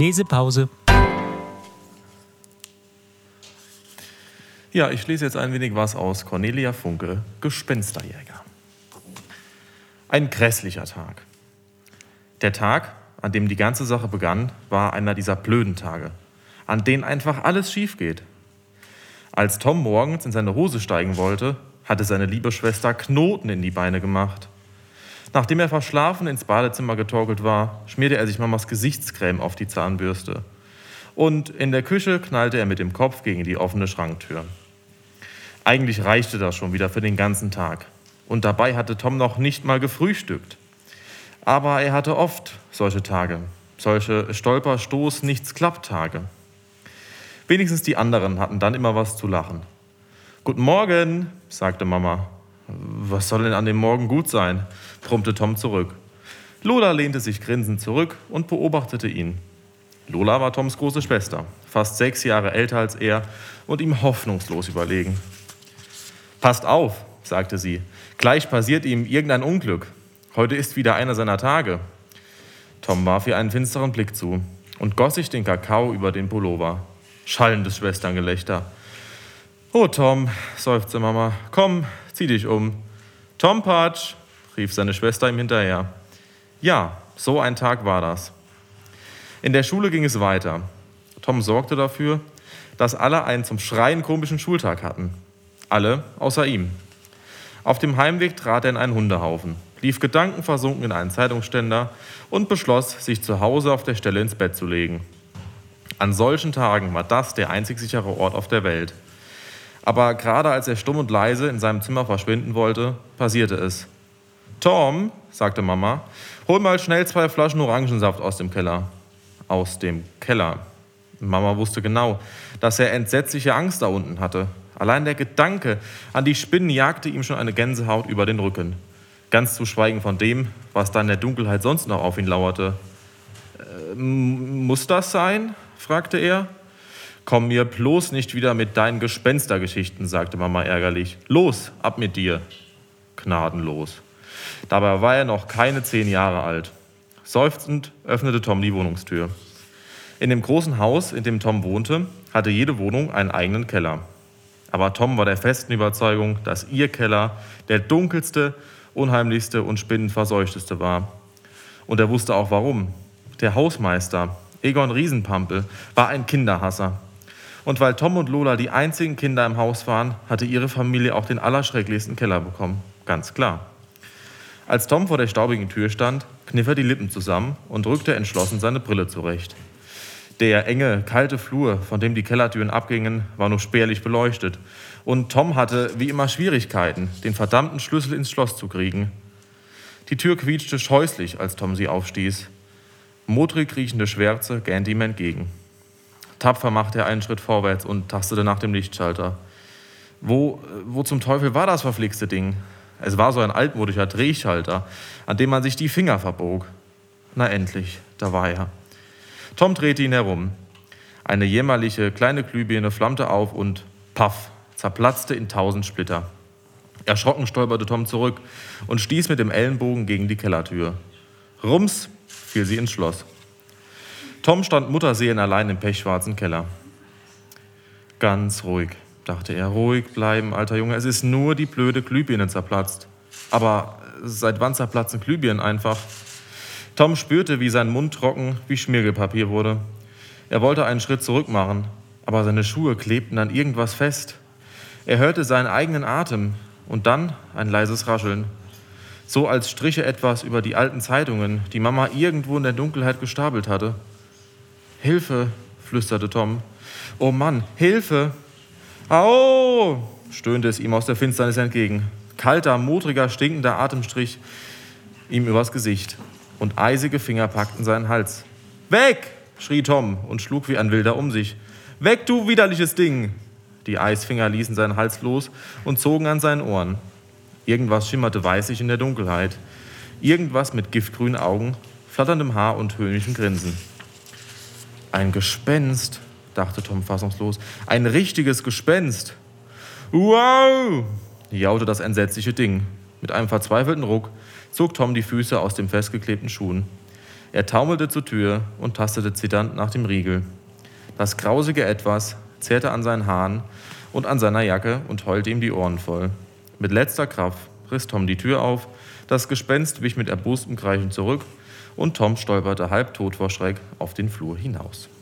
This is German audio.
Lesepause. Ja, ich lese jetzt ein wenig was aus Cornelia Funke, Gespensterjäger. Ein grässlicher Tag. Der Tag, an dem die ganze Sache begann, war einer dieser blöden Tage, an denen einfach alles schief geht. Als Tom morgens in seine Hose steigen wollte, hatte seine liebe Schwester Knoten in die Beine gemacht. Nachdem er verschlafen ins Badezimmer getorkelt war, schmierte er sich Mamas Gesichtscreme auf die Zahnbürste. Und in der Küche knallte er mit dem Kopf gegen die offene Schranktür. Eigentlich reichte das schon wieder für den ganzen Tag. Und dabei hatte Tom noch nicht mal gefrühstückt. Aber er hatte oft solche Tage, solche Stolper-Stoß-Nichts-Klappt-Tage. Wenigstens die anderen hatten dann immer was zu lachen. »Guten Morgen«, sagte Mama. »Was soll denn an dem Morgen gut sein?«, brummte Tom zurück. Lola lehnte sich grinsend zurück und beobachtete ihn. Lola war Toms große Schwester, fast 6 Jahre älter als er und ihm hoffnungslos überlegen. »Passt auf«, sagte sie, »gleich passiert ihm irgendein Unglück. Heute ist wieder einer seiner Tage.« Tom warf ihr einen finsteren Blick zu und goss sich den Kakao über den Pullover. Schallendes Schwesterngelächter. »Oh, Tom«, seufzte Mama, »komm, zieh dich um.« »Tompatsch«, rief seine Schwester ihm hinterher. Ja, so ein Tag war das. In der Schule ging es weiter. Tom sorgte dafür, dass alle einen zum Schreien komischen Schultag hatten. Alle außer ihm. Auf dem Heimweg trat er in einen Hundehaufen, lief gedankenversunken in einen Zeitungsständer und beschloss, sich zu Hause auf der Stelle ins Bett zu legen. An solchen Tagen war das der einzig sichere Ort auf der Welt. Aber gerade als er stumm und leise in seinem Zimmer verschwinden wollte, passierte es. »Tom«, sagte Mama, »hol mal schnell 2 Flaschen Orangensaft aus dem Keller.« Aus dem Keller. Mama wusste genau, dass er entsetzliche Angst da unten hatte. Allein der Gedanke an die Spinnen jagte ihm schon eine Gänsehaut über den Rücken. Ganz zu schweigen von dem, was da in der Dunkelheit sonst noch auf ihn lauerte. »Muss das sein?«, fragte er. »Komm mir bloß nicht wieder mit deinen Gespenstergeschichten«, sagte Mama ärgerlich. »Los, ab mit dir.« Gnadenlos. Dabei war er noch keine 10 Jahre alt. Seufzend öffnete Tom die Wohnungstür. In dem großen Haus, in dem Tom wohnte, hatte jede Wohnung einen eigenen Keller. Aber Tom war der festen Überzeugung, dass ihr Keller der dunkelste, unheimlichste und spinnenverseuchteste war. Und er wusste auch warum. Der Hausmeister, Egon Riesenpampel, war ein Kinderhasser. Und weil Tom und Lola die einzigen Kinder im Haus waren, hatte ihre Familie auch den allerschrecklichsten Keller bekommen. Ganz klar. Als Tom vor der staubigen Tür stand, kniff er die Lippen zusammen und rückte entschlossen seine Brille zurecht. Der enge, kalte Flur, von dem die Kellertüren abgingen, war nur spärlich beleuchtet. Und Tom hatte wie immer Schwierigkeiten, den verdammten Schlüssel ins Schloss zu kriegen. Die Tür quietschte scheußlich, als Tom sie aufstieß. Modrig riechende Schwärze gähnte ihm entgegen. Tapfer machte er einen Schritt vorwärts und tastete nach dem Lichtschalter. Wo zum Teufel war das verflixte Ding? Es war so ein altmodischer Drehschalter, an dem man sich die Finger verbog. Na endlich, da war er. Tom drehte ihn herum. Eine jämmerliche kleine Glühbirne flammte auf und paff, zerplatzte in 1000 Splitter. Erschrocken stolperte Tom zurück und stieß mit dem Ellenbogen gegen die Kellertür. Rums fiel sie ins Schloss. Tom stand mutterseelenallein im pechschwarzen Keller. Ganz ruhig, dachte er, ruhig bleiben, alter Junge, es ist nur die blöde Glühbirne zerplatzt. Aber seit wann zerplatzen Glühbirnen einfach? Tom spürte, wie sein Mund trocken wie Schmirgelpapier wurde. Er wollte einen Schritt zurück machen, aber seine Schuhe klebten an irgendwas fest. Er hörte seinen eigenen Atem und dann ein leises Rascheln. So als striche etwas über die alten Zeitungen, die Mama irgendwo in der Dunkelheit gestapelt hatte. »Hilfe«, flüsterte Tom. »Oh Mann, Hilfe!« »Au!«, stöhnte es ihm aus der Finsternis entgegen. Kalter, modriger, stinkender Atemstrich ihm übers Gesicht. Und eisige Finger packten seinen Hals. »Weg!«, schrie Tom und schlug wie ein Wilder um sich. »Weg, du widerliches Ding!« Die Eisfinger ließen seinen Hals los und zogen an seinen Ohren. Irgendwas schimmerte weißig in der Dunkelheit. Irgendwas mit giftgrünen Augen, flatterndem Haar und höhnischem Grinsen. »Ein Gespenst«, dachte Tom fassungslos. »Ein richtiges Gespenst!« »Wow!«, jaute das entsetzliche Ding. Mit einem verzweifelten Ruck zog Tom die Füße aus den festgeklebten Schuhen. Er taumelte zur Tür und tastete zitternd nach dem Riegel. Das grausige Etwas zerrte an seinen Haaren und an seiner Jacke und heulte ihm die Ohren voll. Mit letzter Kraft riss Tom die Tür auf, das Gespenst wich mit erbostem Kreischen zurück und Tom stolperte halbtot vor Schreck auf den Flur hinaus.